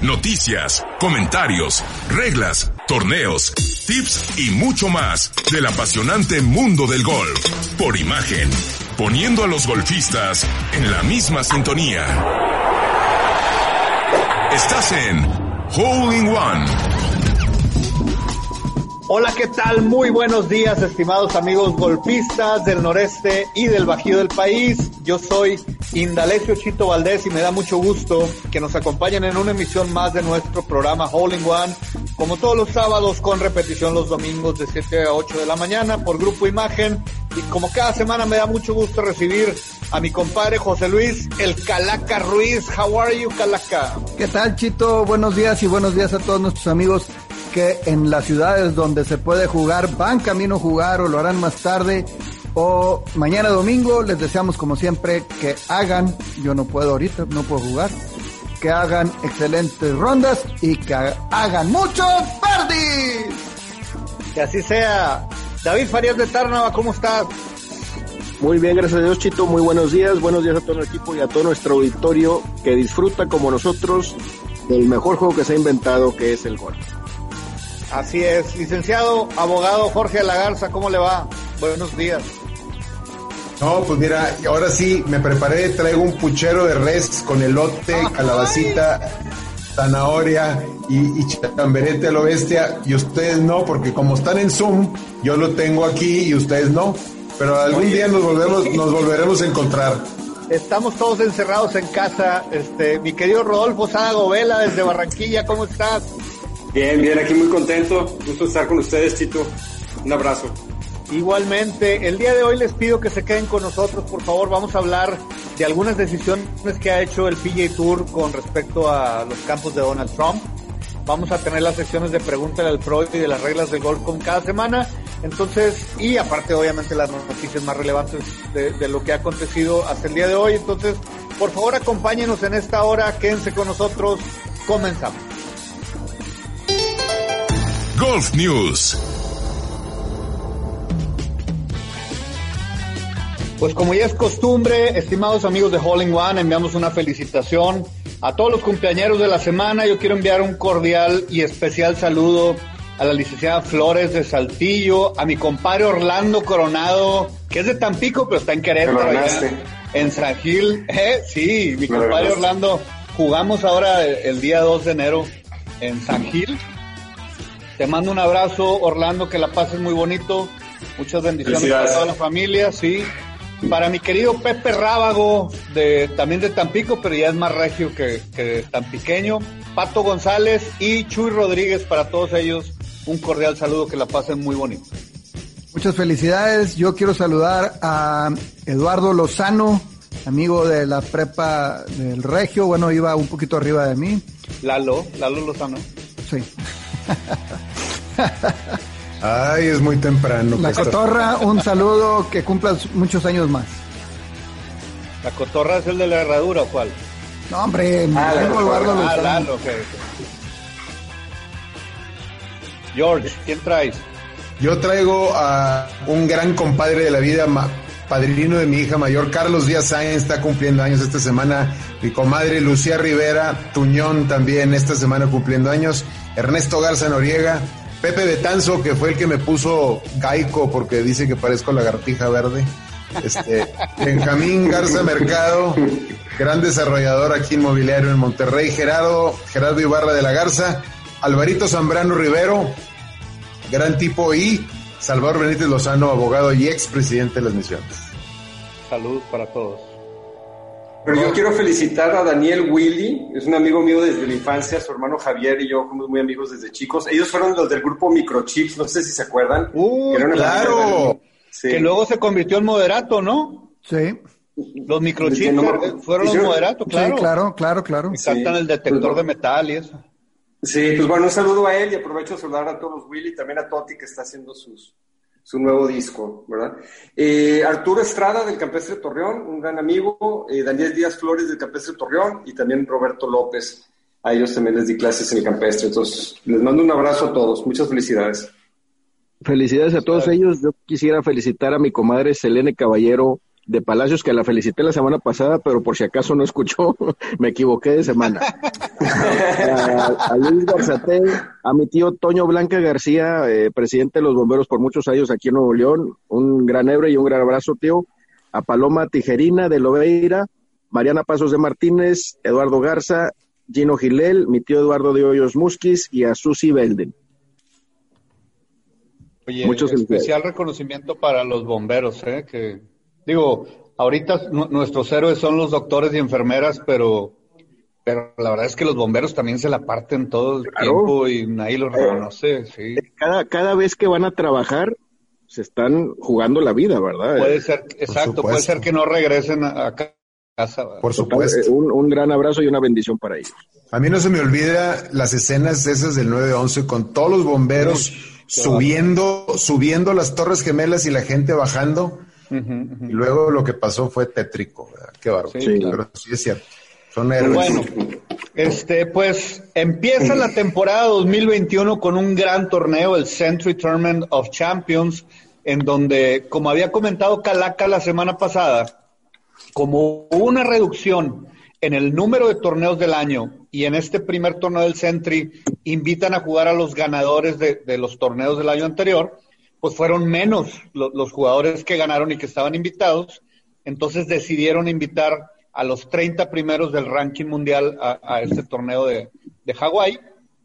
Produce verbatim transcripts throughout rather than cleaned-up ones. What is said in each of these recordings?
noticias, comentarios, reglas, torneos, tips y mucho más del apasionante mundo del golf. Por Imagen, poniendo a los golfistas en la misma sintonía. Estás en Hole in One. Hola, ¿qué tal? Muy buenos días, estimados amigos golfistas del noreste y del bajío del país. Yo soy Indalecio Chito Valdés y me da mucho gusto que nos acompañen en una emisión más de nuestro programa Hole in One, como todos los sábados, con repetición los domingos de siete a ocho de la mañana por Grupo Imagen. Y como cada semana me da mucho gusto recibir a mi compadre José Luis, el Calaca Ruiz. How are you, Calaca? ¿Qué tal, Chito? Buenos días y buenos días a todos nuestros amigos que en las ciudades donde se puede jugar van camino a jugar o lo harán más tarde o mañana domingo. Les deseamos como siempre que hagan, yo no puedo ahorita, no puedo jugar, que hagan excelentes rondas y que hagan muchos birdies. Que así sea. David Farías de Tárnava, ¿cómo estás? Muy bien, gracias a Dios, Chito. Muy buenos días. Buenos días a todo el equipo y a todo nuestro auditorio que disfruta como nosotros del mejor juego que se ha inventado, que es el golf. Así es. Licenciado, abogado Jorge de la Garza, ¿cómo le va? Buenos días. No, pues mira, ahora sí me preparé, traigo un puchero de res con elote, calabacita, zanahoria y, y chamberete a lo bestia, y ustedes no, porque como están en Zoom, yo lo tengo aquí y ustedes no, pero algún Oye, día nos volvemos, nos volveremos a encontrar. Estamos todos encerrados en casa. Este, mi querido Rodolfo Sada Govela desde Barranquilla, ¿cómo estás? Bien, bien, aquí muy contento, gusto estar con ustedes, Chito. Un abrazo. Igualmente, el día de hoy les pido que se queden con nosotros, por favor. Vamos a hablar de algunas decisiones que ha hecho el P G A Tour con respecto a los campos de Donald Trump. Vamos a tener las secciones de Pregúntale al Pro y de las reglas del golf con cada semana. Entonces, y aparte obviamente las noticias más relevantes de, de lo que ha acontecido hasta el día de hoy. Entonces, por favor, acompáñenos en esta hora, quédense con nosotros, comenzamos. Golf News. Pues como ya es costumbre, estimados amigos de Hole in One, enviamos una felicitación a todos los cumpleañeros de la semana. Yo quiero enviar un cordial y especial saludo a la licenciada Flores de Saltillo, a mi compadre Orlando Coronado, que es de Tampico, pero está en Querétaro, en San Gil. Eh, sí, mi compadre Orlando, jugamos ahora el, el día dos de enero en San Gil. Te mando un abrazo, Orlando, que la pases muy bonito. Muchas bendiciones para toda la familia, sí. Para mi querido Pepe Rábago, de, también de Tampico, pero ya es más regio que, que tampiqueño. Pato González y Chuy Rodríguez, para todos ellos, un cordial saludo, que la pasen muy bonito. Muchas felicidades. Yo quiero saludar a Eduardo Lozano, amigo de la prepa del Regio. Bueno, iba un poquito arriba de mí. Lalo, Lalo Lozano. Sí. Ay, es muy temprano. La Cotorra, un saludo, que cumplas muchos años más. ¿La Cotorra es el de la herradura o cuál? No, hombre, me ah, tengo Eduardo Lozano. Ah, Lalo, okay. George, ¿quién traes? Yo traigo a un gran compadre de la vida, ma, padrino de mi hija mayor, Carlos Díaz Sáenz, está cumpliendo años esta semana. Mi comadre Lucía Rivera Tuñón también esta semana cumpliendo años. Ernesto Garza Noriega, Pepe Betanzo, que fue el que me puso Gaico porque dice que parezco lagartija verde. Este, Benjamín Garza Mercado, gran desarrollador aquí inmobiliario en Monterrey. Gerardo, Gerardo Ibarra de la Garza, Alvarito Zambrano Rivero, gran tipo, y Salvador Benítez Lozano, abogado y expresidente de las Misiones. Saludos para todos. Pero yo quiero felicitar a Daniel Willy, es un amigo mío desde la infancia, su hermano Javier y yo somos muy amigos desde chicos. Ellos fueron los del grupo Microchips, no sé si se acuerdan. ¡Uh, claro! Sí. Que luego se convirtió en moderato, ¿no? Sí. Los Microchips no, fueron los moderatos, claro. Sí, claro, claro, claro. Y saltan sí. el detector pues, de metal y eso. Sí, pues bueno, un saludo a él y aprovecho de saludar a todos los Willy, también a Toti que está haciendo sus... su nuevo disco, ¿verdad? Eh, Arturo Estrada del Campestre Torreón, un gran amigo, eh, Daniel Díaz Flores del Campestre Torreón y también Roberto López, a ellos también les di clases en el Campestre, entonces les mando un abrazo a todos, muchas felicidades. Felicidades a todos ellos. Yo quisiera felicitar a mi comadre Selene Caballero de Palacios, que la felicité la semana pasada, pero por si acaso no escuchó, me equivoqué de semana. a, a Luis Garzatel, a mi tío Toño Blanca García, eh, presidente de los bomberos por muchos años aquí en Nuevo León, un gran hebre y un gran abrazo, tío. A Paloma Tijerina de Lobeira, Mariana Pasos de Martínez, Eduardo Garza, Gino Gilel, mi tío Eduardo de Hoyos Musquiz y a Susi Belden. Oye, Muchos especial reconocimiento para los bomberos, ¿eh? Que, digo, ahorita n- nuestros héroes son los doctores y enfermeras, pero, pero la verdad es que los bomberos también se la parten todo el Claro. tiempo y nadie los reconoce, sí. Cada, cada vez que van a trabajar, se están jugando la vida, ¿verdad? Puede ser, exacto, puede supuesto. ser que no regresen a, a casa. ¿verdad? Por Total, supuesto. eh, un, un gran abrazo y una bendición para ellos. A mí no se me olvida las escenas esas del nueve once con todos los bomberos subiendo, subiendo las Torres Gemelas y la gente bajando. Ujú, ujú. Y luego lo que pasó fue tétrico, ¿verdad? Qué bárbaro. Sí, claro. Pero sí es cierto. Son héroes. Bueno, este, pues empieza la temporada dos mil veintiuno con un gran torneo, el Century Tournament of Champions, en donde, como había comentado Calaca la semana pasada, como hubo una reducción en el número de torneos del año y en este primer torneo del Century invitan a jugar a los ganadores de, de los torneos del año anterior, pues fueron menos lo, los jugadores que ganaron y que estaban invitados, entonces decidieron invitar a los treinta primeros del ranking mundial a, a este torneo de, de Hawái,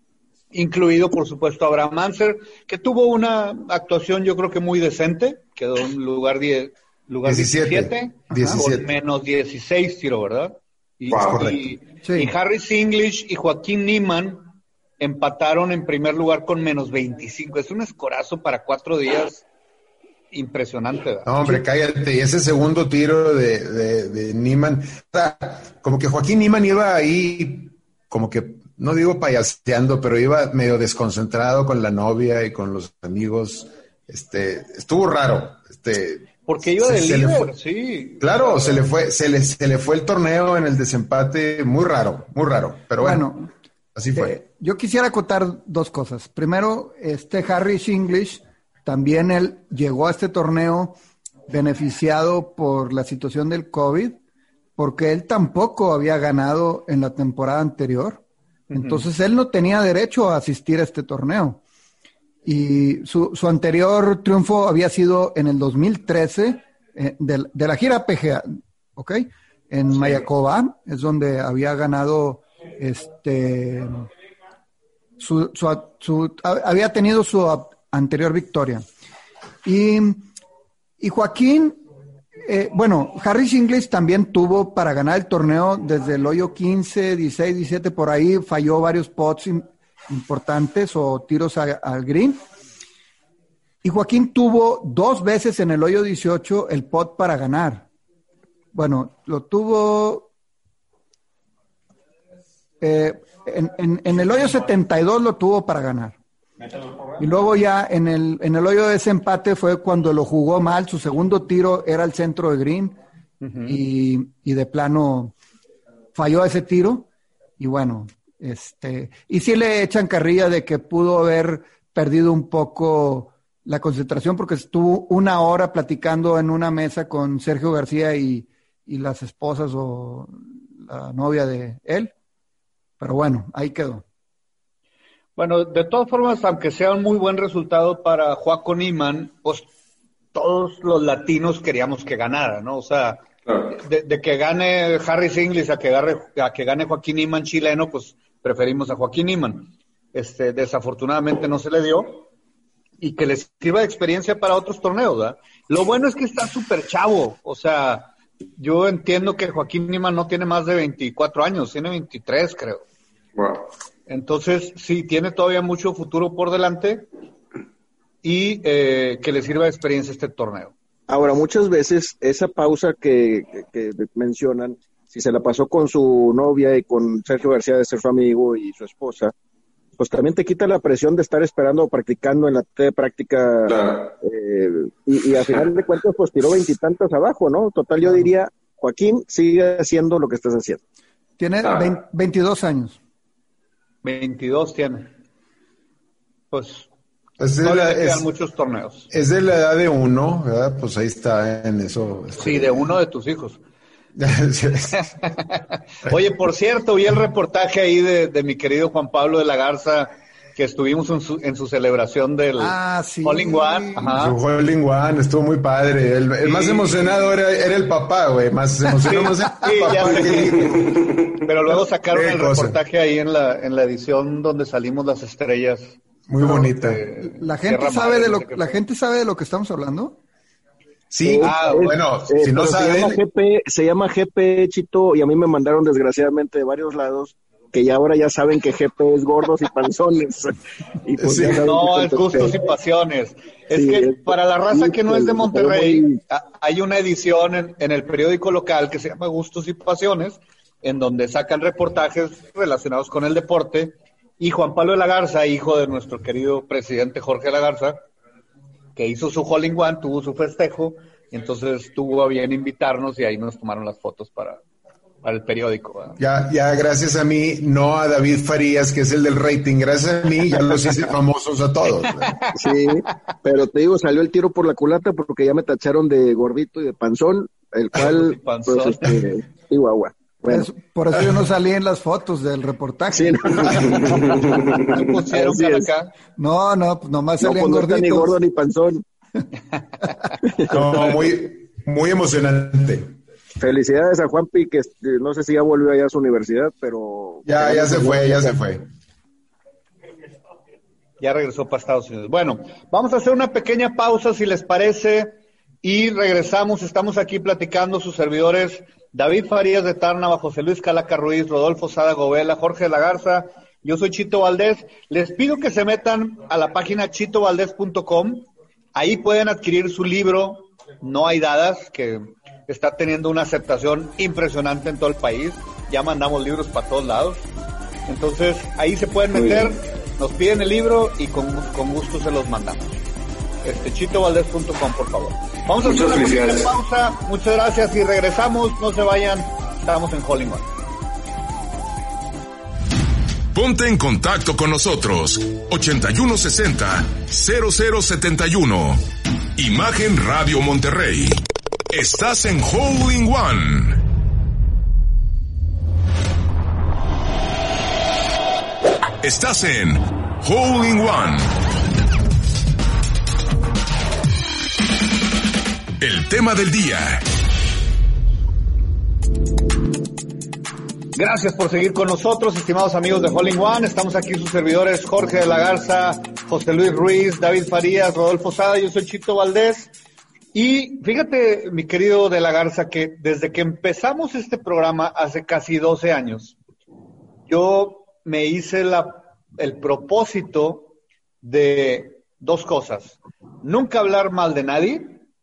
incluido por supuesto Abraham Ancer, que tuvo una actuación yo creo que muy decente, quedó en lugar, die, lugar diecisiete, diecisiete, diecisiete. con menos dieciséis tiro, ¿verdad? Y, Wow. y, Sí. y Harris English y Joaquín Niemann empataron en primer lugar con menos veinticinco. Es un escorazo para cuatro días impresionante, ¿verdad? No, hombre, cállate. Y ese segundo tiro de, de, de Niemann, o sea, como que Joaquín Niemann iba ahí, como que, no digo payaseando, pero iba medio desconcentrado con la novia y con los amigos. Este, estuvo raro. Este, Porque iba se- de se le líder, fue- sí. Claro, se le fue, se le, se le fue el torneo en el desempate, muy raro, muy raro. Pero bueno, Bueno, así fue. Eh, yo quisiera acotar dos cosas. Primero, este Harris English, también él llegó a este torneo beneficiado por la situación del COVID, porque él tampoco había ganado en la temporada anterior. Entonces él no tenía derecho a asistir a este torneo. Y su, su anterior triunfo había sido en el dos mil trece, eh, de, de la gira P G A, ¿ok? En Mayakoba, es donde había ganado este su, su, su- había tenido su anterior victoria. Y, y Joaquín, eh, bueno, Harris English también tuvo para ganar el torneo desde el hoyo quince, dieciséis, diecisiete, por ahí falló varios pots in- importantes o tiros a- al green. Y Joaquín tuvo dos veces en el hoyo dieciocho el pot para ganar. Bueno, lo tuvo eh, en, en, en el hoyo setenta y dos lo tuvo para ganar. Y luego ya en el, en el hoyo de ese empate fue cuando lo jugó mal, su segundo tiro era el centro de green y, y de plano falló ese tiro y bueno, este, y sí le echan carrilla de que pudo haber perdido un poco la concentración porque estuvo una hora platicando en una mesa con Sergio García y, y las esposas o la novia de él, pero bueno, ahí quedó. Bueno, de todas formas, aunque sea un muy buen resultado para Joaco Niemann, pues todos los latinos queríamos que ganara, ¿no? O sea, Claro. de, de que gane Harris English a que, gane, a que gane Joaquín Niemann chileno, pues preferimos a Joaquín Niemann. Este, desafortunadamente no se le dio y que les sirva de experiencia para otros torneos, ¿verdad? Lo bueno es que está súper chavo, o sea, yo entiendo que Joaquín Niemann no tiene más de veinticuatro años, tiene veintitrés, creo. Wow. Entonces, sí, tiene todavía mucho futuro por delante y eh, que le sirva de experiencia este torneo. Ahora, muchas veces esa pausa que, que, que mencionan, si se la pasó con su novia y con Sergio García de ser su amigo y su esposa, pues también te quita la presión de estar esperando o practicando en la T de práctica. Claro. eh, y, y a final de cuentas, pues tiró veintitantos abajo, ¿no? Total, yo diría, Joaquín, sigue haciendo lo que estás haciendo. Tiene Ah. veinte, veintidós años. veintidós tiene. Pues Es de, todavía la, le quedan es, muchos torneos. es de la edad de uno, ¿verdad? Pues ahí está en eso. este, Sí, de uno de tus hijos. Oye, por cierto, vi el reportaje ahí de, de mi querido Juan Pablo de la Garza, que estuvimos en su, en su celebración del ah, sí. Hole in One. Ajá. Su Hole in One, estuvo muy padre. El, el sí. más emocionado era, era el papá, güey. Más emocionado sí, era el sí, papá. Que... Pero luego sacaron el cosa. reportaje ahí en la, en la edición donde salimos las estrellas. Muy bonita. Eh, la gente sabe de lo, la gente sabe de lo que estamos hablando. Sí, ah, es, bueno, eh, si no saben... Se llama, G P, se llama G P, Chito, y a mí me mandaron desgraciadamente de varios lados, que ya ahora ya saben que G P es gordos y panzones. Y pues sí, no, es gustos y pasiones. Es sí, que es, para la raza que no es de Monterrey, muy... hay una edición en, en el periódico local que se llama Gustos y Pasiones, en donde sacan reportajes relacionados con el deporte, y Juan Pablo de la Garza, hijo de nuestro querido presidente Jorge de la Garza, que hizo su Hole in One, tuvo su festejo, y entonces tuvo a bien invitarnos y ahí nos tomaron las fotos para, para el periódico. ¿Verdad? Ya, ya gracias a mí, no a David Farías, que es el del rating, gracias a mí ya los hice famosos a todos. ¿Verdad? Sí, pero te digo, salió el tiro por la culata porque ya me tacharon de gordito y de panzón, el cual, panzón. pues, este, chihuahua. Bueno. Es, por eso yo no salí en las fotos del reportaje. Sí, no. ¿No pusieron para acá? No, no, nomás salían no, pues, gorditos. No, ni gordo ni panzón. No, muy, muy emocionante. Felicidades a Juanpi, que no sé si ya volvió allá a su universidad, pero... Ya, ya se fue, ya se fue. Ya regresó para Estados Unidos. Bueno, vamos a hacer una pequeña pausa, si les parece, y regresamos. Estamos aquí platicando sus servidores... David Farías de Tárnava, José Luis Calaca Ruiz, Rodolfo Sada Govela, Jorge de la Garza, yo soy Chito Valdés. Les pido que se metan a la página chito valdés punto com, ahí pueden adquirir su libro, No hay dadas, que está teniendo una aceptación impresionante en todo el país, ya mandamos libros para todos lados, entonces ahí se pueden meter, nos piden el libro y con, con gusto se los mandamos. Este, chito valdés punto com, por favor. Vamos a hacer una pequeña pausa. Muchas gracias y regresamos. No se vayan. Estamos en Hole in One. Ponte en contacto con nosotros. ochenta y uno sesenta, cero cero setenta y uno. Imagen Radio Monterrey. Estás en Hole in One. Estás en Hole in One. El tema del día. Gracias por seguir con nosotros, estimados amigos de Hole in One. Estamos aquí sus servidores Jorge de la Garza, José Luis Ruiz, David Farías, Rodolfo Sada, yo soy Chito Valdés. Y fíjate, mi querido de la Garza, que desde que empezamos este programa hace casi doce años, yo me hice la, el propósito de dos cosas. Nunca hablar mal de nadie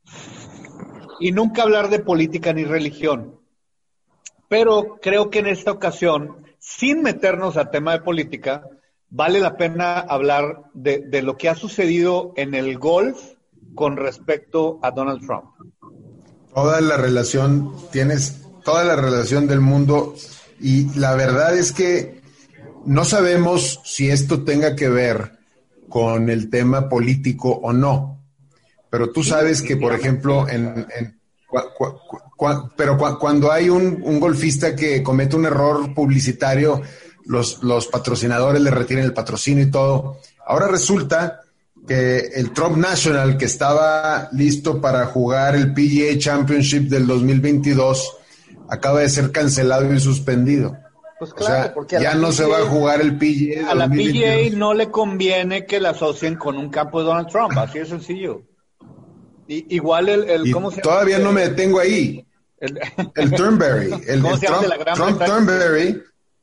y nunca hablar de política ni religión. Pero creo que en esta ocasión, sin meternos a tema de política, vale la pena hablar de, de lo que ha sucedido en el golf con respecto a Donald Trump. Toda la relación, tienes toda la relación del mundo, y la verdad es que no sabemos si esto tenga que ver con el tema político o no. Pero tú sabes que, por ejemplo, en, en cu, cu, cu, pero cu, cuando hay un, un golfista que comete un error publicitario, los, los patrocinadores le retiran el patrocinio y todo. Ahora resulta que el Trump National, que estaba listo para jugar el P G A Championship del dos mil veintidós, acaba de ser cancelado y suspendido. Pues claro, o sea, porque ya no P G A, se va a jugar el P G A. A la P G A no le conviene que la asocien con un campo de Donald Trump, así de sencillo. Y, igual el, el ¿cómo se llama? Todavía no me detengo ahí. El, el Turnberry, el, el Trump, Trump Turnberry,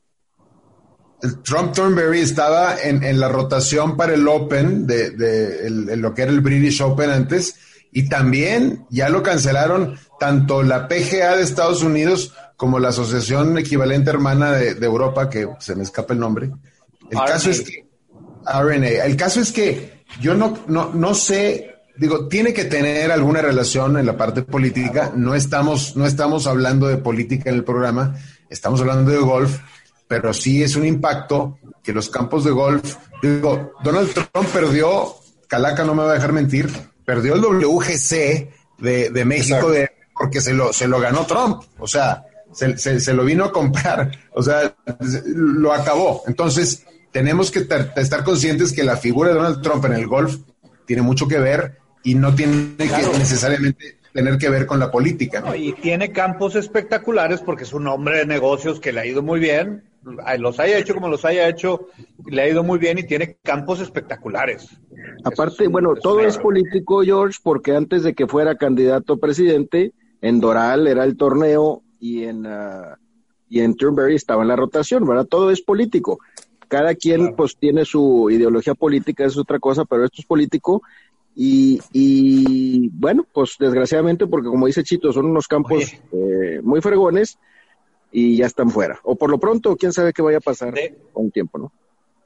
el Trump Turnberry estaba en, en la rotación para el Open de, de el, el, lo que era el British Open antes, y también ya lo cancelaron tanto la P G A de Estados Unidos como la asociación equivalente hermana de, de Europa, que se me escapa el nombre. El R N A. Caso es que R N A. El caso es que yo no, no, no sé. Digo, tiene que tener alguna relación en la parte política. No estamos, no estamos hablando de política en el programa, estamos hablando de golf, pero sí es un impacto que los campos de golf. Digo, Donald Trump perdió, Calaca no me va a dejar mentir, perdió el W G C de, de México de, porque se lo, se lo ganó Trump, o sea, se, se, se lo vino a comprar, o sea, lo acabó. Entonces, tenemos que tar, estar conscientes que la figura de Donald Trump en el golf tiene mucho que ver y no tiene claro. que necesariamente tener que ver con la política, ¿no? Y tiene campos espectaculares porque es un hombre de negocios que le ha ido muy bien, los haya hecho como los haya hecho, le ha ido muy bien y tiene campos espectaculares. Aparte, es, bueno, es todo es político, George, porque antes de que fuera candidato a presidente, en Doral era el torneo y en uh, y en Turnberry estaba en la rotación, ¿verdad? Todo es político. Cada quien claro. pues tiene su ideología política, es otra cosa, pero esto es político. Y, y bueno, pues desgraciadamente, porque como dice Chito, son unos campos eh, muy fregones y ya están fuera. O por lo pronto, quién sabe qué vaya a pasar de, con un tiempo, ¿no?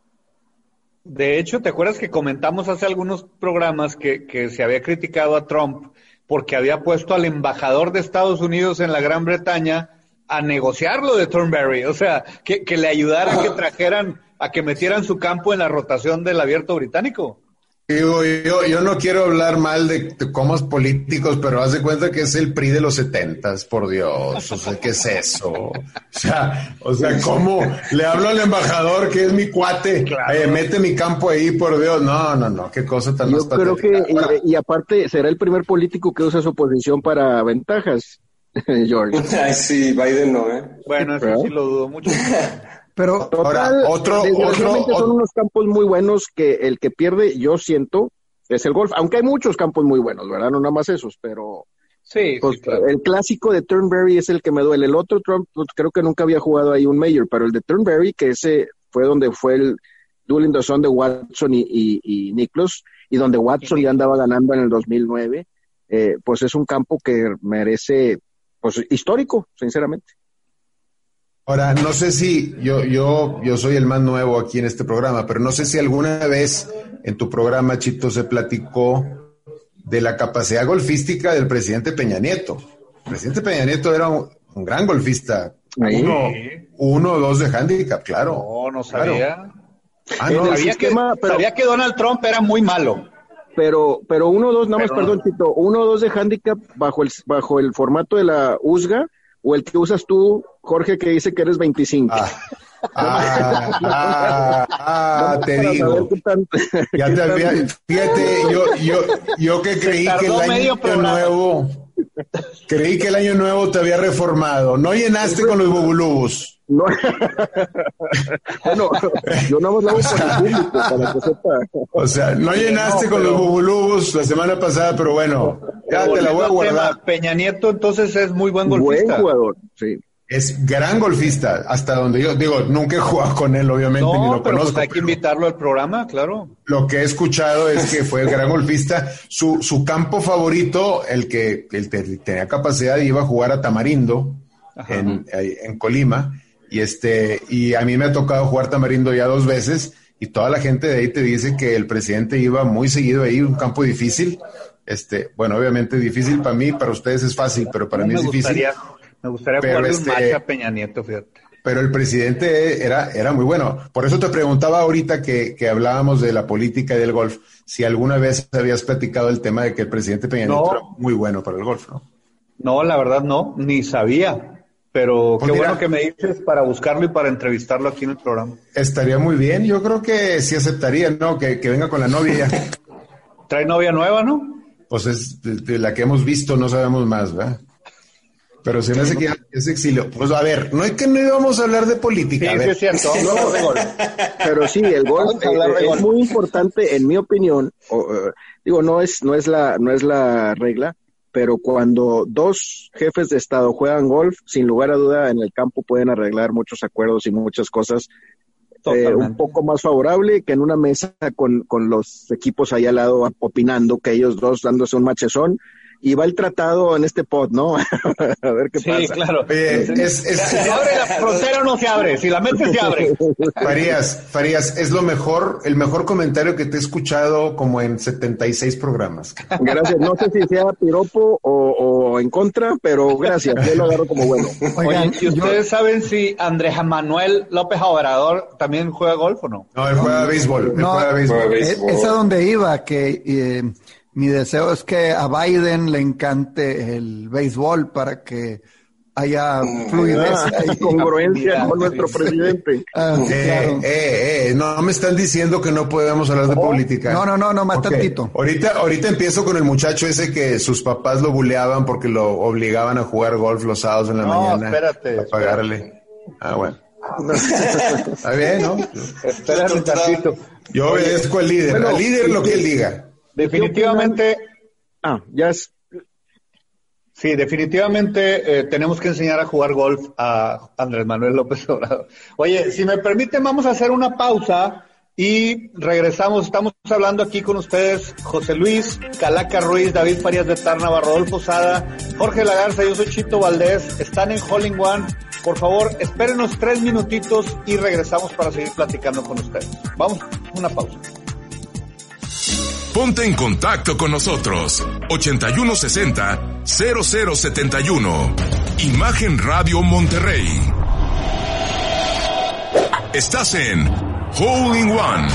De hecho, ¿te acuerdas que comentamos hace algunos programas que, que se había criticado a Trump porque había puesto al embajador de Estados Unidos en la Gran Bretaña a negociar lo de Turnberry? O sea, que, que le ayudara a que trajeran, a que metieran su campo en la rotación del Abierto Británico. Digo, yo, yo no quiero hablar mal de, de comos políticos, pero haz de cuenta que es el P R I de los setentas, por Dios, o sea, ¿qué es eso? O sea, o sea, ¿cómo le hablo al embajador que es mi cuate? Claro. Eh, mete mi campo ahí, por Dios. No, no, no, qué cosa tan yo más creo patética. que, Ahora, y, y aparte, será el primer político que usa su posición para ventajas, George. Ay, sí, Biden no, ¿eh? Bueno, eso ¿verdad? Sí lo dudo mucho. Pero Total, ahora, otro, desgraciadamente otro, son unos campos muy buenos que el que pierde, yo siento, es el golf. Aunque hay muchos campos muy buenos, ¿verdad? No nada más esos, pero sí, pues, sí claro. El clásico de Turnberry es el que me duele. El otro Trump, pues, creo que nunca había jugado ahí un Major, pero el de Turnberry, que ese fue donde fue el duel in the sun de Watson y, y, y Nicklaus, y donde Watson ya andaba ganando en el dos mil nueve, eh, pues es un campo que merece, pues histórico, sinceramente. Ahora, no sé si, yo, yo, yo soy el más nuevo aquí en este programa, pero no sé si alguna vez en tu programa, Chito, se platicó de la capacidad golfística del presidente Peña Nieto. El presidente Peña Nieto era un, un gran golfista. Ahí. Uno, uno o dos de handicap, claro. No, no sabía. Claro. Ah, no, sabía, sistema, que, pero, sabía que Donald Trump era muy malo. Pero, pero uno o dos, nada más, pero, perdón, Chito, uno o dos de handicap bajo el, bajo el formato de la U S G A, o el que usas tú, Jorge, que dice que eres veinticinco. Ah, ah, ah, ah te digo. Ya te había, fíjate, yo, yo, yo que creí que el año nuevo, creí que el año nuevo te había reformado. No llenaste con los bubulubos. No. Bueno, yo no lo hago por el público, para que sepa. O sea, no llenaste no, con pero... los bubulubos la semana pasada, pero bueno, ya te la voy a guardar. Peña Nieto entonces es muy buen golfista. Buen jugador, sí. Es gran golfista, hasta donde yo digo, nunca he jugado con él, obviamente, no, ni lo pero conozco. Pues hay que invitarlo al programa, claro. Lo que he escuchado es que fue gran golfista. Su, su campo favorito, el que el te, tenía capacidad, iba a jugar a Tamarindo en, en Colima. Y este, y a mí me ha tocado jugar Tamarindo ya dos veces, y toda la gente de ahí te dice que el presidente iba muy seguido ahí, un campo difícil. Este, bueno, obviamente difícil para mí, para ustedes es fácil, pero para no mí es difícil. Me gustaría pero jugarle este, un match a Peña Nieto, fíjate. Pero el presidente era, era muy bueno. Por eso te preguntaba ahorita que, que hablábamos de la política y del golf, si alguna vez habías platicado el tema de que el presidente Peña Nieto no. era muy bueno para el golf, ¿no? No, la verdad no, ni sabía. Pero pues qué mira, bueno que me dices para buscarlo y para entrevistarlo aquí en el programa. Estaría muy bien, yo creo que sí aceptaría, ¿no? Que, que venga con la novia ya. ¿Trae novia nueva, no? Pues es de, de la que hemos visto, no sabemos más, ¿verdad? Pero se me hace que ya es exilio. Pues a ver, no es que no íbamos a hablar de política. Sí, a ver. sí es cierto. No, pero sí, el golf eh, es muy importante, en mi opinión. O, uh, digo, no es, no es la, no es la regla, pero cuando dos jefes de Estado juegan golf, sin lugar a duda, en el campo pueden arreglar muchos acuerdos y muchas cosas eh, un poco más favorable que en una mesa con, con los equipos ahí al lado opinando, que ellos dos dándose un machezón. Y va el tratado en este pod, ¿no? A ver qué sí, pasa. Sí, claro. Oye, es, es, ¿Se abre la frontera o no se abre? Si la metes, se abre. Farías, Farías, es lo mejor, el mejor comentario que te he escuchado como en setenta y seis programas. Gracias. No sé si sea piropo o, o en contra, pero gracias. Yo lo agarro como bueno. Oigan, ¿y ustedes yo... saben si Andrés Manuel López Obrador también juega golf o no? No, él juega béisbol. Él no, juega béisbol. Es, es a donde iba, que... Eh, mi deseo es que a Biden le encante el béisbol para que haya fluidez y congruencia con nuestro presidente. Ah, eh, claro. eh, eh, no me están diciendo que no podemos hablar de Oh, política. No, no, no, no, más Okay. tantito. Ahorita, ahorita empiezo con el muchacho ese que sus papás lo buleaban porque lo obligaban a jugar golf los sábados en la No, mañana. espérate, A pagarle. Ah, bueno. Está bien, ¿no? Espérame tantito. Yo obedezco al líder. Bueno, al líder lo que él diga. Definitivamente, Ah, ya es. sí, definitivamente eh, tenemos que enseñar a jugar golf a Andrés Manuel López Obrador. Oye, si me permiten, vamos a hacer una pausa y regresamos. Estamos hablando aquí con ustedes José Luis Calaca Ruiz, David Farías de Tárnava, Rodolfo Sada, Jorge Lagarza, yo soy Chito Valdés. Están en Hole in One. Por favor, espérenos tres minutitos y regresamos para seguir platicando con ustedes. Vamos, una pausa. Ponte en contacto con nosotros. ochenta y uno sesenta, cero cero setenta y uno. Imagen Radio Monterrey. Estás en Hole in One.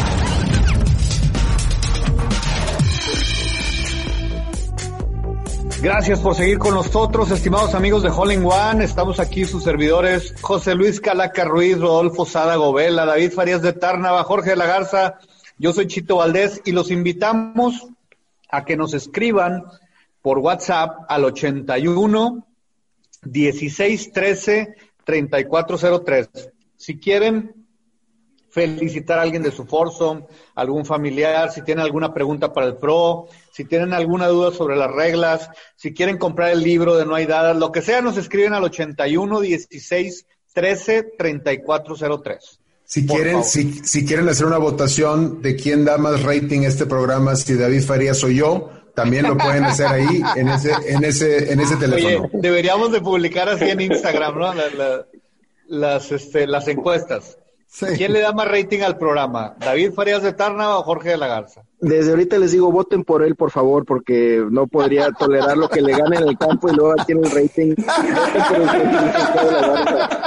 Gracias por seguir con nosotros, estimados amigos de Hole in One. Estamos aquí sus servidores, José Luis Calaca Ruiz, Rodolfo Sada Govela, David Farías de Tárnava, Jorge de la Garza. Yo soy Chito Valdés y los invitamos a que nos escriban por WhatsApp al ochenta y uno, dieciséis, trece, treinta y cuatro cero tres. Si quieren felicitar a alguien de su foursome, algún familiar, si tienen alguna pregunta para el pro, si tienen alguna duda sobre las reglas, si quieren comprar el libro de No hay dadas, lo que sea, nos escriben al ochenta y uno, dieciséis, trece, treinta y cuatro cero tres. Si Por quieren, favor. si, si quieren hacer una votación de quién da más rating a este programa, si David Farías o yo, también lo pueden hacer ahí, en ese, en ese, en ese teléfono. Oye, deberíamos de publicar así en Instagram, ¿no? La, la, las, este, las encuestas. Sí. ¿Quién le da más rating al programa? ¿David Farías de Tárnava o Jorge de la Garza? Desde ahorita les digo, voten por él, por favor, porque no podría tolerar lo que le gane en el campo y luego aquí en el rating. Voten por el presidente de la Garza.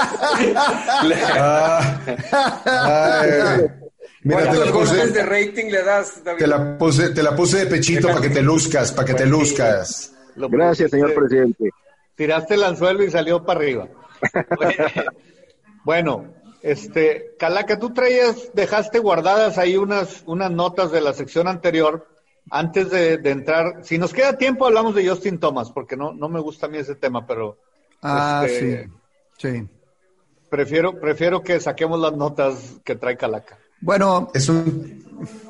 Ah, ay, mira, te ¿Cuántos la golpes puse, de rating le das, David? te la puse, te la puse de pechito para que te luzcas, para que te luzcas. Lo Gracias, señor pusiste- presidente. Tiraste el anzuelo y salió para arriba. Bueno, este, Calaca, tú traías, dejaste guardadas ahí unas, unas notas de la sección anterior. Antes de, de entrar, si nos queda tiempo hablamos de Justin Thomas, porque no, no me gusta a mí ese tema, pero Ah, este, sí, sí. prefiero, prefiero que saquemos las notas que trae Calaca. Bueno, Es un,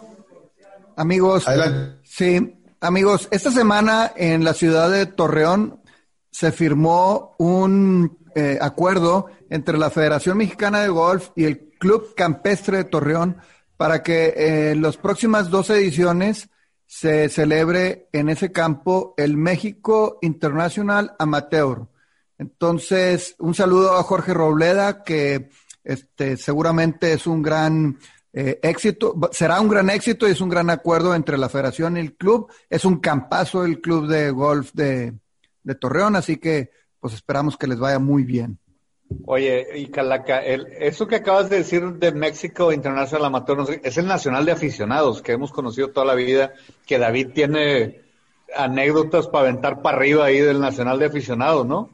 amigos, adelante. sí, amigos, esta semana en la ciudad de Torreón se firmó un eh, acuerdo entre la Federación Mexicana de Golf y el Club Campestre de Torreón para que eh, en las próximas dos ediciones se celebre en ese campo el México International Amateur. Entonces, un saludo a Jorge Robleda, que este, seguramente es un gran eh, éxito, será un gran éxito y es un gran acuerdo entre la federación y el club. Es un campazo el club de golf de, de Torreón, así que pues esperamos que les vaya muy bien. Oye, y Calaca, el, eso que acabas de decir de México International Amateur, no sé, es el Nacional de Aficionados, que hemos conocido toda la vida, que David tiene anécdotas para aventar para arriba ahí del Nacional de Aficionados, ¿no?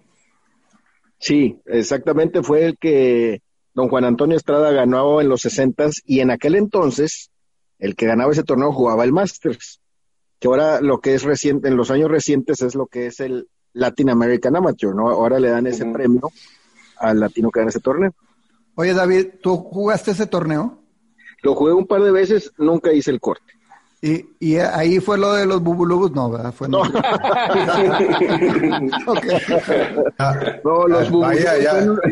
Sí, exactamente, fue el que don Juan Antonio Estrada ganó en los sesentas y en aquel entonces el que ganaba ese torneo jugaba el Masters, que ahora lo que es reciente, en los años recientes es lo que es el Latin American Amateur, ¿no? Ahora le dan ese uh-huh. premio al latino que gana ese torneo. Oye, David, ¿tú jugaste ese torneo? Lo jugué un par de veces, nunca hice el corte. Y, y ahí fue lo de los bubulubus, no, ¿verdad? Fue no. No, okay. no los ah, bubulubus ya, ya. fue, en un,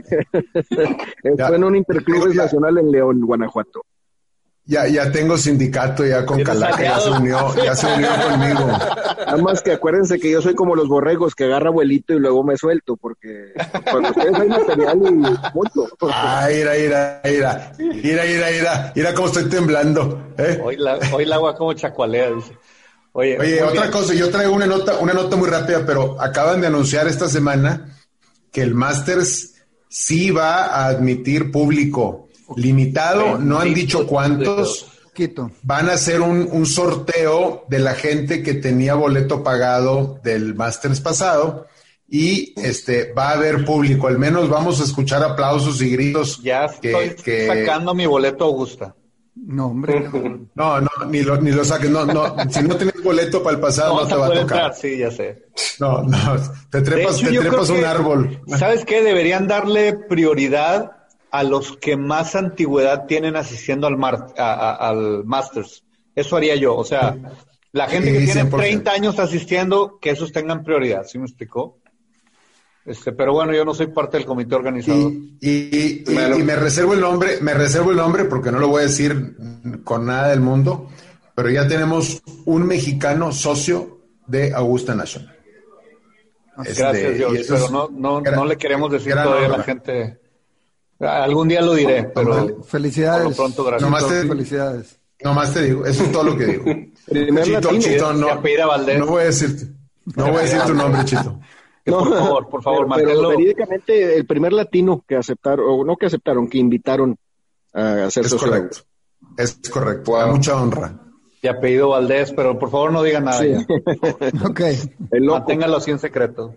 fue en un interclubes nacional en León, Guanajuato. Ya, ya tengo sindicato ya con Calaca, ya se unió, ya se unió conmigo. Nada más que acuérdense que yo soy como los borregos que agarra abuelito y luego me suelto, porque cuando ustedes hay material y mucho. Ah, ira, ira, ira, ira, ira, ira, ira cómo estoy temblando, ¿eh? Hoy la, hoy el agua como chacualea, dice. Oye, Oye, otra bien. cosa, yo traigo una nota, una nota muy rápida, pero acaban de anunciar esta semana que el Masters sí va a admitir público limitado, no han dicho cuántos, Quito. Van a hacer un, un sorteo de la gente que tenía boleto pagado del Masters pasado y este va a haber público. Al menos vamos a escuchar aplausos y gritos. Ya estoy que, que... sacando mi boleto Augusta. No, hombre. No, no, ni lo, ni lo saques. No, no, si no tienes boleto para el pasado, no, no te va a tocar. Entrar, sí, ya sé. No, no, te trepas, hecho, te trepas un que, árbol. ¿Sabes qué? Deberían darle prioridad a los que más antigüedad tienen asistiendo al, mar, a, a, al Masters. Eso haría yo. O sea, la gente que sí, tiene treinta años asistiendo, que esos tengan prioridad. ¿Sí me explicó? Este, pero bueno, yo no soy parte del comité organizador. Y, y, y, y, y me reservo el nombre, me reservo el nombre porque no lo voy a decir con nada del mundo, pero ya tenemos un mexicano socio de Augusta National. Gracias, este, Dios, pero es, no, no, gran, no le queremos decir todavía honra. a la gente. Algún día lo diré, pero felicidades. Por lo pronto, gracias. Nomás te, felicidades. Nomás te digo, eso es todo lo que digo. Chito, Chito, no, no voy a decirte, no voy a decir tu nombre, Chito. No, por favor, por favor, pero, pero verídicamente el primer latino que aceptaron, o no que aceptaron, que invitaron a hacer es correcto, es correcto, wow. A mucha honra. Y apellido Valdés, pero por favor no digan nada. Sí. Ok. Manténganlo así en secreto.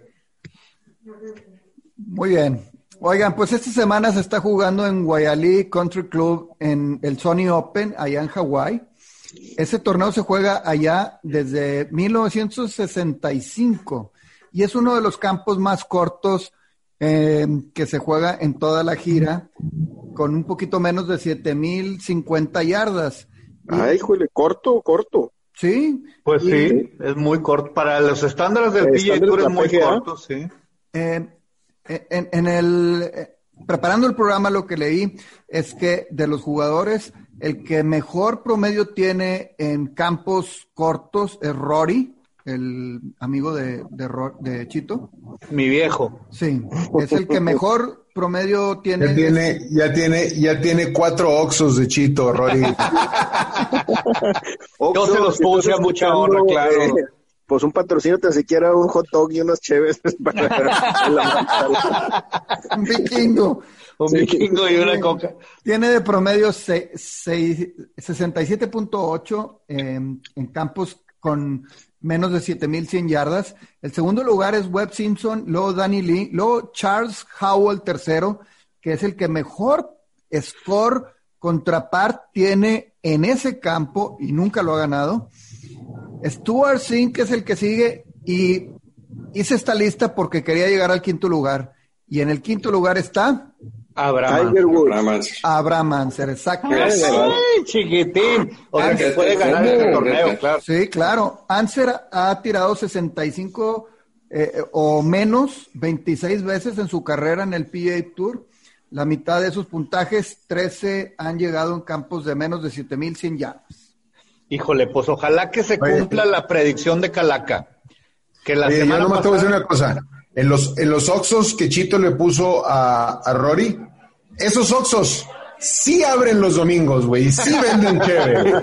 Muy bien. Oigan, pues esta semana se está jugando en Guayalí Country Club en el Sony Open, allá en Hawái. Ese torneo se juega allá desde mil novecientos sesenta y cinco. Y es uno de los campos más cortos eh, que se juega en toda la gira, con un poquito menos de siete mil cincuenta yardas. Ay, híjole, corto, corto. Sí. Pues y, sí, es muy corto. Para los estándares del P G A Tour es muy corto, sí. Eh, en, en el, eh, preparando el programa lo que leí es que de los jugadores, el que mejor promedio tiene en campos cortos es Rory, el amigo de, de, de Chito. Mi viejo. Sí, es el que mejor promedio tiene. Ya tiene, ya tiene, ya tiene cuatro Oxos de Chito, Rory. Yo se los puse a mucha honra, claro. Eh, pues un patrocinio tan siquiera un hot dog y unos cheves para la un vikingo. Un sí. vikingo y una coca. Tiene de promedio sesenta y siete punto ocho eh, en campos con menos de siete mil cien yardas. El segundo lugar es Webb Simpson, luego Danny Lee, luego Charles Howell tercero, que es el que mejor score contra par tiene en ese campo y nunca lo ha ganado. Stuart Singh, que es el que sigue, y hice esta lista porque quería llegar al quinto lugar. Y en el quinto lugar está Abraham Anser. Abraham Anser, exacto. ¡Ay, chiquitín! O sea, que puede ganar este torneo, claro. Sí, claro. Anser ha tirado sesenta y cinco eh, o menos veintiséis veces en su carrera en el P G A Tour. La mitad de sus puntajes, trece, han llegado en campos de menos de siete mil cien yardas. Híjole, pues ojalá que se cumpla Oye. la predicción de Calaca. Que la Oye, semana yo nomás pasada... te voy a decir una cosa. En los, en los Oxos que Chito le puso a, a Rory, esos Oxos sí abren los domingos, güey, y sí venden chévere.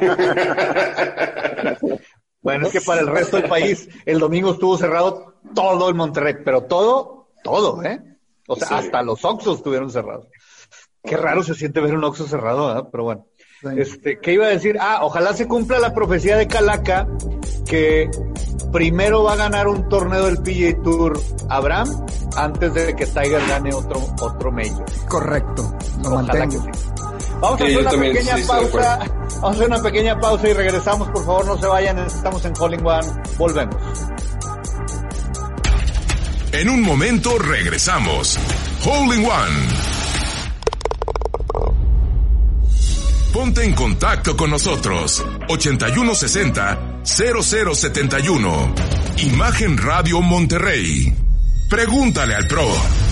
Bueno, es que para el resto del país el domingo estuvo cerrado todo el Monterrey, pero todo, todo, ¿eh? O sea, sí. hasta los Oxos estuvieron cerrados. Qué raro se siente ver un Oxxo cerrado, ¿eh? Pero bueno. Sí. Este, ¿qué iba a decir? Ah, ojalá se cumpla la profecía de Calaca, que primero va a ganar un torneo del P G A Tour Abraham antes de que Tiger gane otro otro Major. Correcto. Lo ojalá mantengo. que sí. Vamos a hacer una pequeña sí, pausa. Vamos a hacer una pequeña pausa y regresamos. Por favor, no se vayan. Estamos en Hole in One. Volvemos. En un momento regresamos. Hole in One. Ponte en contacto con nosotros. ochenta y uno sesenta, cero cero setenta y uno. Imagen Radio Monterrey. Pregúntale al pro.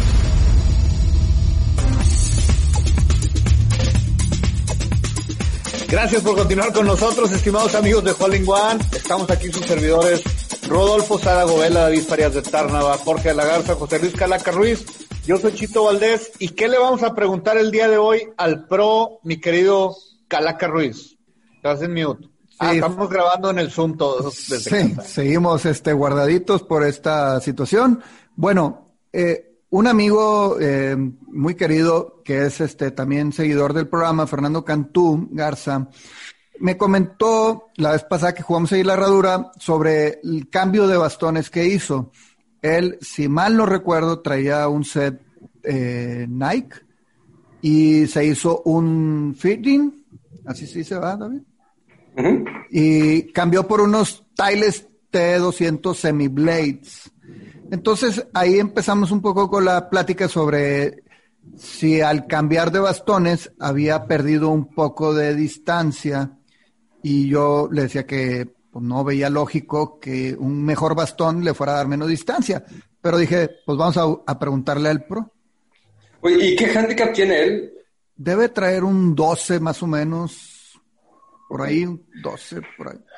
Gracias por continuar con nosotros, estimados amigos de Hole in One. Estamos aquí sus servidores Rodolfo Sada Govela, David Farías de Tárnava, Jorge de la Garza, José Luis Calaca Ruiz. Yo soy Chito Valdés. ¿Y qué le vamos a preguntar el día de hoy al pro, mi querido Calaca Ruiz? Estás en mute. Sí. Ah, estamos grabando en el Zoom todos. Desde sí, casa. Seguimos este, guardaditos por esta situación. Bueno, eh, un amigo eh, muy querido, que es este también seguidor del programa, Fernando Cantú Garza, me comentó la vez pasada que jugamos ahí la herradura sobre el cambio de bastones que hizo. Él, si mal no recuerdo, traía un set eh, Nike y se hizo un fitting, así sí se va, David. Uh-huh. Y cambió por unos Tiles T doscientos Semi Blades. Entonces ahí empezamos un poco con la plática sobre si al cambiar de bastones había perdido un poco de distancia, y yo le decía que pues, no veía lógico que un mejor bastón le fuera a dar menos distancia, pero dije, pues vamos a, a preguntarle al pro. Oye, ¿y qué handicap tiene él? Debe traer un doce más o menos, por ahí, un doce, por ahí.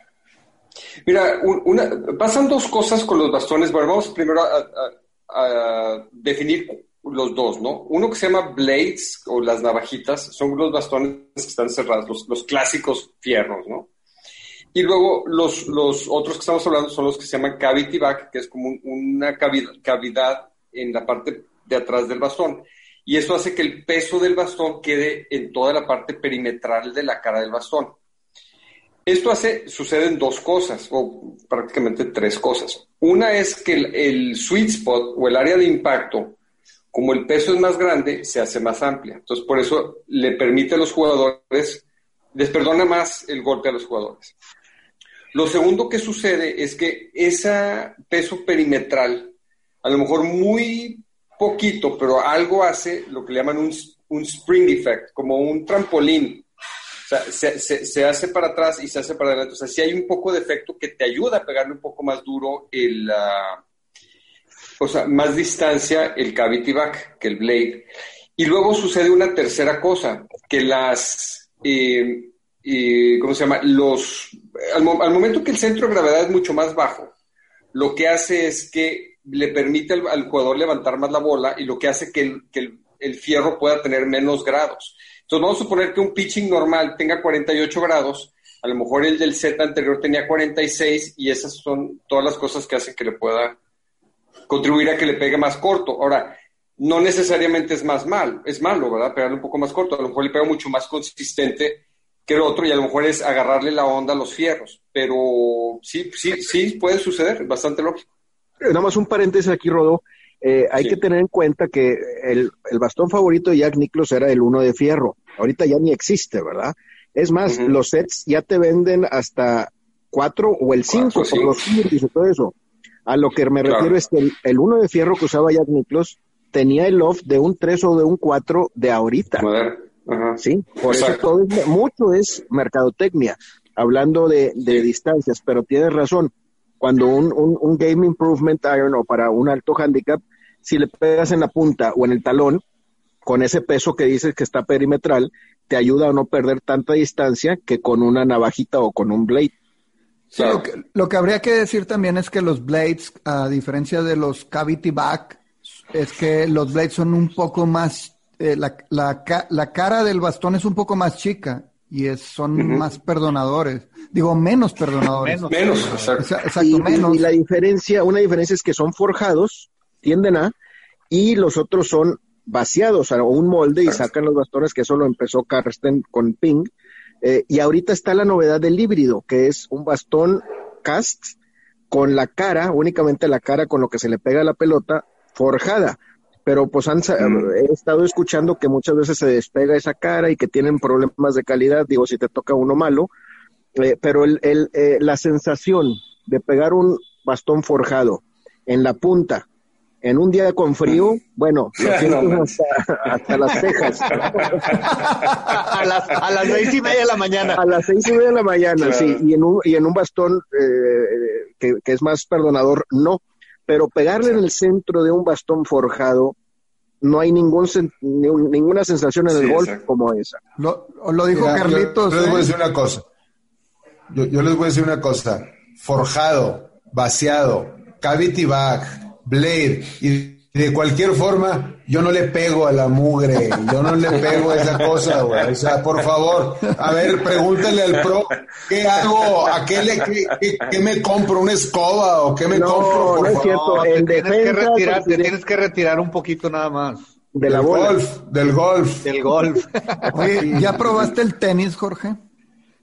Mira, una, pasan dos cosas con los bastones. Bueno, vamos primero a, a, a definir los dos, ¿no? Uno que se llama blades, o las navajitas, son los bastones que están cerrados, los, los clásicos fierros, ¿no? Y luego los, los otros que estamos hablando son los que se llaman cavity back, que es como un, una cavidad, cavidad en la parte de atrás del bastón. Y eso hace que el peso del bastón quede en toda la parte perimetral de la cara del bastón. Esto hace, sucede en dos cosas, o prácticamente tres cosas. Una es que el, el sweet spot, o el área de impacto, como el peso es más grande, se hace más amplia. Entonces, por eso le permite a los jugadores, les perdona más el golpe a los jugadores. Lo segundo que sucede es que ese peso perimetral, a lo mejor muy poquito, pero algo hace lo que le llaman un, un spring effect, como un trampolín. O sea, se, se, se hace para atrás y se hace para adelante. O sea, si hay un poco de efecto que te ayuda a pegarle un poco más duro el... Uh, o sea, más distancia el cavity back que el blade. Y luego sucede una tercera cosa, que las... Eh, eh, ¿Cómo se llama? Los... Al, al momento que el centro de gravedad es mucho más bajo, lo que hace es que le permite al, al jugador levantar más la bola, y lo que hace que el, que el, el fierro pueda tener menos grados. Entonces vamos a suponer que un pitching normal tenga cuarenta y ocho grados, a lo mejor el del set anterior tenía cuarenta y seis, y esas son todas las cosas que hacen que le pueda contribuir a que le pegue más corto. Ahora, no necesariamente es más mal, es malo, ¿verdad? Pegarle un poco más corto, a lo mejor le pega mucho más consistente que el otro, y a lo mejor es agarrarle la onda a los fierros, pero sí, sí, sí puede suceder, es bastante lógico. Nada más un paréntesis aquí, Rodó. Eh, hay sí. que tener en cuenta que el, el bastón favorito de Jack Nicklaus era el uno de fierro. Ahorita ya ni existe, ¿verdad? Es más, uh-huh. los sets ya te venden hasta cuatro o el cinco por los Kyrgios y todo eso. A lo que me claro. refiero es que el, el uno de fierro que usaba Jack Nicklaus tenía el loft de un tres o de un cuatro de ahorita. Uh-huh. Sí, por Exacto. eso todo es, mucho es mercadotecnia, hablando de, de distancias, pero tienes razón. Cuando un, un, un game improvement iron o para un alto handicap, si le pegas en la punta o en el talón, con ese peso que dices que está perimetral, te ayuda a no perder tanta distancia que con una navajita o con un blade. Sí, lo, que, lo que habría que decir también es que los blades, a diferencia de los cavity back, es que los blades son un poco más, eh, la, la, la cara del bastón es un poco más chica y es, son uh-huh. más perdonadores. Digo, menos perdonadores. Menos, menos exacto. exacto y, menos. Y la diferencia, una diferencia es que son forjados, tienden a, y los otros son vaciados a un molde y sacan los bastones, que eso lo empezó Karsten con Ping. Eh, y ahorita está la novedad del híbrido, que es un bastón cast con la cara, únicamente la cara con lo que se le pega a la pelota, forjada. Pero pues han, mm. he estado escuchando que muchas veces se despega esa cara y que tienen problemas de calidad, digo, si te toca uno malo. Eh, pero el, el, eh, la sensación de pegar un bastón forjado en la punta en un día con frío, bueno, lo siento no, hasta, hasta las cejas. a, las, a las seis y media de la mañana. A las seis y media de la mañana, claro. sí, y en un, y en un bastón eh, que, que es más perdonador, no. Pero pegarle en el centro de un bastón forjado, no hay ningún ninguna sensación en el sí, golf exacto. como esa. Lo, lo dijo Mira, Carlitos. Yo, yo les voy a decir una cosa. Yo, yo les voy a decir una cosa. Forjado, vaciado, cavity back, blade, y de cualquier forma, yo no le pego a la mugre, yo no le pego a esa cosa, güey. O sea, por favor, a ver, pregúntale al pro, ¿qué hago? ¿A qué le, qué, qué, qué me compro? ¿Una escoba o qué me no, compro? Por no es favor. cierto, te, tienes que retirar, te tienes que retirar un poquito nada más. De la del bola. golf, del golf. Del golf. Oye, ¿ya probaste el tenis, Jorge?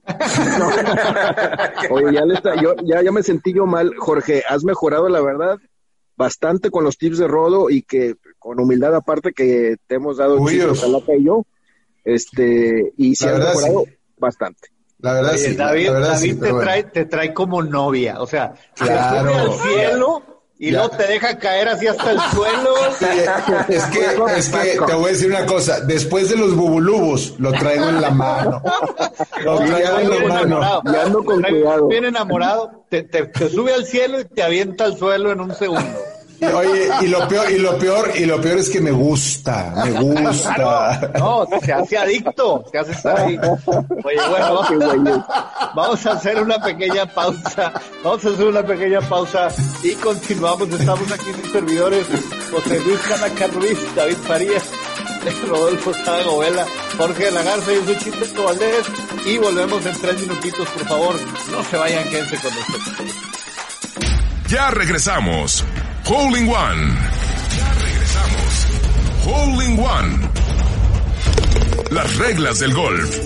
No. Oye, ya, le está, yo, ya, ya me sentí yo mal. Jorge, has mejorado, la verdad, bastante con los tips de Rodo y que con humildad aparte que te hemos dado Chito, Calaca y yo, este, y sí has mejorado sí. bastante. La verdad Oye, sí. David, la verdad David sí, te, bueno. trae, te trae como novia, o sea, claro. te sube al cielo y ya. luego te deja caer así hasta el suelo. Sí, es que, es que te voy a decir una cosa, después de los bubulubos, lo traigo en la mano. Lo traigo en la mano. Ya ando con cuidado. Bien enamorado, te, te, te sube al cielo y te avienta al suelo en un segundo. Oye, y lo peor, y lo peor, y lo peor es que me gusta, me gusta. Claro, no, se hace adicto, se hace estar ahí. Oye, bueno, vamos, vamos a hacer una pequeña pausa, vamos a hacer una pequeña pausa y continuamos. Estamos aquí en servidores, José Luis Canaca Ruiz, David Farías, Rodolfo Sábago Vela, Jorge de la Garza, yo soy Chito Valdés y volvemos en tres minutitos, por favor, no se vayan, quédense con nosotros. Ya regresamos. Hole in One. Ya regresamos. Hole in One. Las reglas del golf.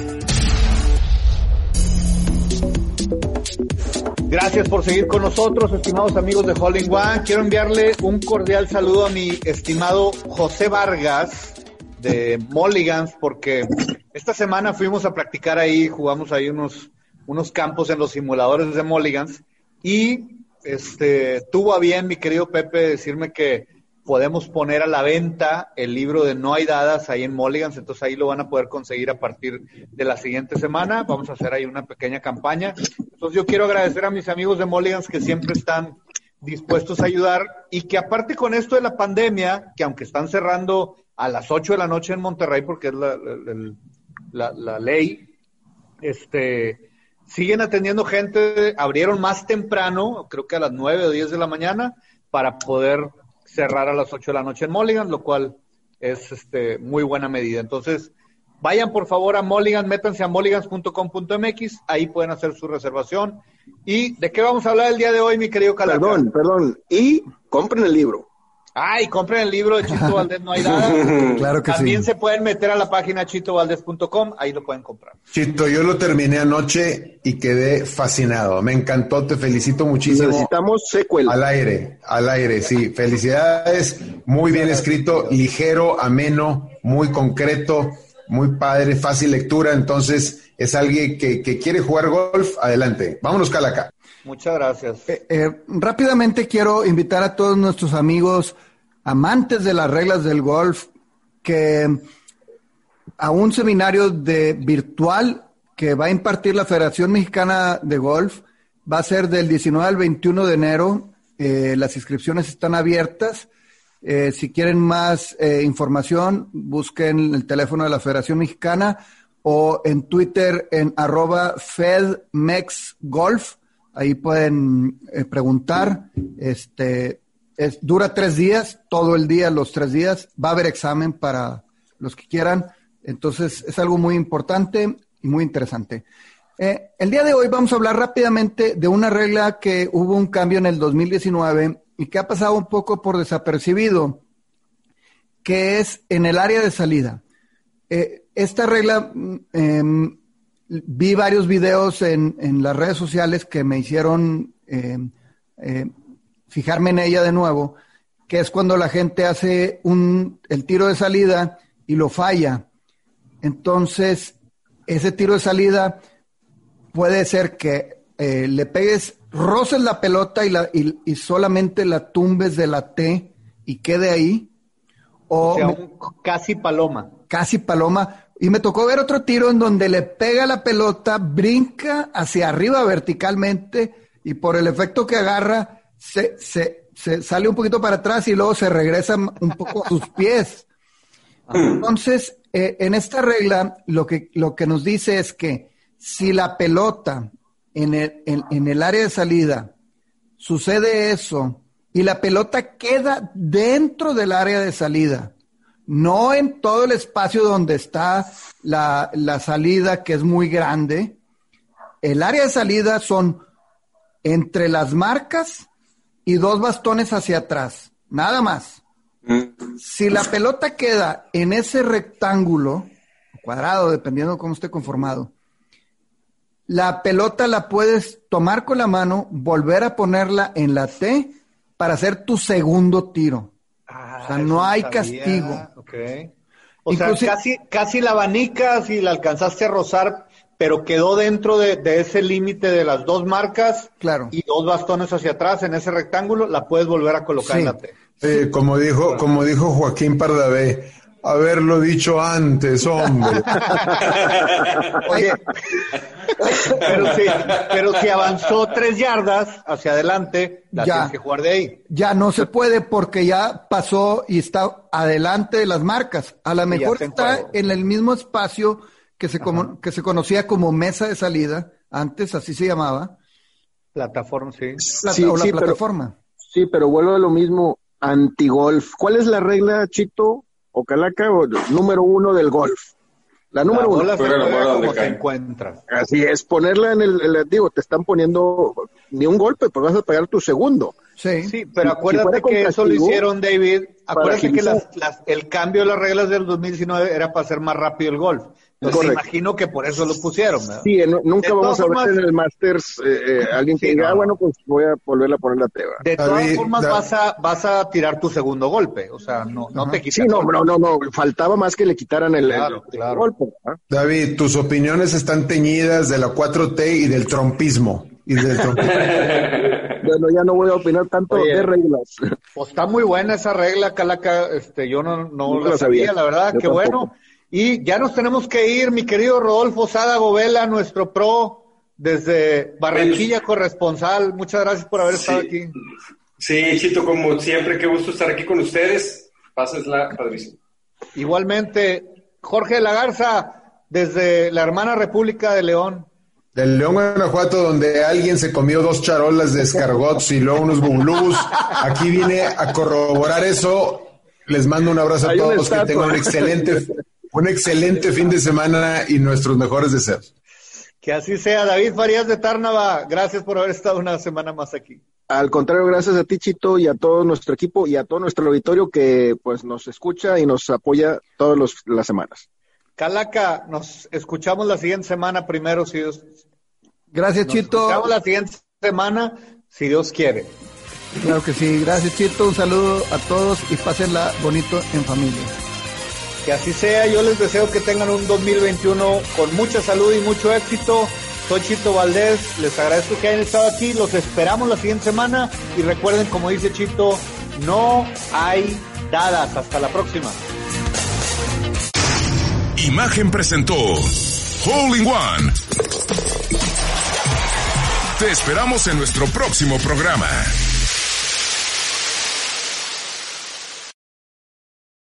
Gracias por seguir con nosotros, estimados amigos de Hole in One. Quiero enviarle un cordial saludo a mi estimado José Vargas de Mulligans, porque esta semana fuimos a practicar ahí, jugamos ahí unos, unos campos en los simuladores de Mulligans y Este, tuvo a bien, mi querido Pepe, decirme que podemos poner a la venta el libro de No hay dadas ahí en Mulligans, entonces ahí lo van a poder conseguir a partir de la siguiente semana. Vamos a hacer ahí una pequeña campaña. Entonces yo quiero agradecer a mis amigos de Mulligans que siempre están dispuestos a ayudar y que aparte con esto de la pandemia, que aunque están cerrando a las ocho de la noche en Monterrey porque es la, la, la, la ley, este... siguen atendiendo gente, abrieron más temprano, creo que a las nueve o diez de la mañana, para poder cerrar a las ocho de la noche en Mulligans, lo cual es este muy buena medida. Entonces, vayan por favor a Mulligans, métanse a mulligans punto com punto m x, ahí pueden hacer su reservación. ¿Y de qué vamos a hablar el día de hoy, mi querido Calaca? Perdón, perdón, y compren el libro. Ay, compren el libro de Chito Valdés, no hay nada. Claro que También sí. se pueden meter a la página chito valdés punto com, ahí lo pueden comprar. Chito, yo lo terminé anoche y quedé fascinado. Me encantó, te felicito muchísimo. Necesitamos secuela. Al aire, al aire, sí. Felicidades, muy bien escrito, ligero, ameno, muy concreto, muy padre, fácil lectura. Entonces, es alguien que, que quiere jugar golf, adelante. Vámonos, Calaca. Muchas gracias. Eh, eh, rápidamente quiero invitar a todos nuestros amigos amantes de las reglas del golf que a un seminario de virtual que va a impartir la Federación Mexicana de Golf. Va a ser del diecinueve al veintiuno de enero. Eh, las inscripciones están abiertas. Eh, si quieren más eh, información, busquen el teléfono de la Federación Mexicana o en Twitter en arroba FedMexGolf. Ahí pueden eh, preguntar. Este es, dura tres días, todo el día, los tres días. Va a haber examen para los que quieran. Entonces, es algo muy importante y muy interesante. Eh, el día de hoy vamos a hablar rápidamente de una regla que hubo un cambio en el dos mil diecinueve y que ha pasado un poco por desapercibido, que es en el área de salida. Eh, esta regla... Eh, vi varios videos en, en las redes sociales que me hicieron eh, eh, fijarme en ella de nuevo, que es cuando la gente hace un, el tiro de salida y lo falla. Entonces, ese tiro de salida puede ser que eh, le pegues, roces la pelota y, la, y, y solamente la tumbes de la T y quede ahí. O, o sea, un casi paloma. Casi paloma. Y me tocó ver otro tiro en donde le pega la pelota, brinca hacia arriba verticalmente y por el efecto que agarra se, se, se sale un poquito para atrás y luego se regresa un poco a sus pies. Entonces, eh, en esta regla lo que, lo que nos dice es que si la pelota en el, en, en el área de salida sucede eso y la pelota queda dentro del área de salida, no en todo el espacio donde está la, la salida, que es muy grande. El área de salida son entre las marcas y dos bastones hacia atrás, nada más. Si la pelota queda en ese rectángulo, cuadrado, dependiendo de cómo esté conformado, la pelota la puedes tomar con la mano, volver a ponerla en la T para hacer tu segundo tiro. Ah, o sea, no hay sabía. castigo. Okay. O Inclusive, sea, casi, casi la abanicas y la alcanzaste a rozar, pero quedó dentro de, de ese límite de las dos marcas claro. y dos bastones hacia atrás en ese rectángulo, la puedes volver a colocar Sí. en la T. Sí, como dijo, como dijo Joaquín Pardavé, haberlo dicho antes, hombre. Oye, pero si, pero si avanzó tres yardas hacia adelante, la Ya. tienes que jugar de ahí. Ya no se puede porque ya pasó y está adelante de las marcas. A lo Sí, ya mejor está en está juego. en el mismo espacio que se, como, que se conocía como mesa de salida, antes así se llamaba, Plataforma, sí. plata- Sí, o la sí, pero- plataforma. Sí, pero vuelvo a lo mismo, antigolf. ¿Cuál es la regla, Chito o Calaca, o número uno del golf? La número la uno. bola se Pero la juega bola donde como se cae. encuentra. Así es, ponerla en el, el- digo, te están poniendo ni un golpe, pues vas a pegar tu segundo. Sí. Sí, pero Si- acuérdate si fuera con que eso lo castigo, hicieron, David. Acuérdate que agilizar. las, las, el cambio de las reglas del dos mil diecinueve era para hacer más rápido el golf. Entonces, Correcto. me imagino que por eso lo pusieron, ¿verdad? Sí, en- nunca De vamos todas a ver formas- en el Masters eh, eh, alguien que Sí, diga, no. ah, bueno, pues voy a volverla a poner la teba. De todas David, formas, da- vas a vas a tirar tu segundo golpe. O sea, no, no te quitas. Sí, no, no, no, no, faltaba más que le quitaran el, el- Claro, el claro. golpe. ¿ah? David, tus opiniones están teñidas de la cuatro T y del trompismo. Y del trompismo. Bueno, ya no voy a opinar tanto Oye. de reglas. Pues está muy buena esa regla, Calaca. Este, yo no, no Nunca la la sabía, sabía. la verdad. Yo Qué tampoco. bueno. Y ya nos tenemos que ir, mi querido Rodolfo Sada Govela, nuestro pro desde Barranquilla, corresponsal. Muchas gracias por haber estado Sí. aquí. Sí, Chito, como siempre, qué gusto estar aquí con ustedes. Pásensla padrísimo. Igualmente, Jorge de la Garza, desde la hermana República de León. Del León, Guanajuato, donde alguien se comió dos charolas de escargots y luego unos bubulús. Aquí vine a corroborar eso. Les mando un abrazo a Hay una todos, que estatua. tengan un excelente, un excelente fin de semana y nuestros mejores deseos. Que así sea. David Farías de Tárnava, gracias por haber estado una semana más aquí. Al contrario, gracias a ti, Chito, y a todo nuestro equipo y a todo nuestro auditorio que pues nos escucha y nos apoya todas los- las semanas. Calaca, nos escuchamos la siguiente semana primero, si Dios. Gracias, Nos Chito. escuchamos la siguiente semana, si Dios quiere. Claro que sí. Gracias, Chito. Un saludo a todos y pásenla bonito en familia. Que así sea. Yo les deseo que tengan un dos mil veintiuno con mucha salud y mucho éxito. Soy Chito Valdés. Les agradezco que hayan estado aquí. Los esperamos la siguiente semana. Y recuerden, como dice Chito, no hay dadas. Hasta la próxima. Imagen presentó Hole in One. Te esperamos en nuestro próximo programa.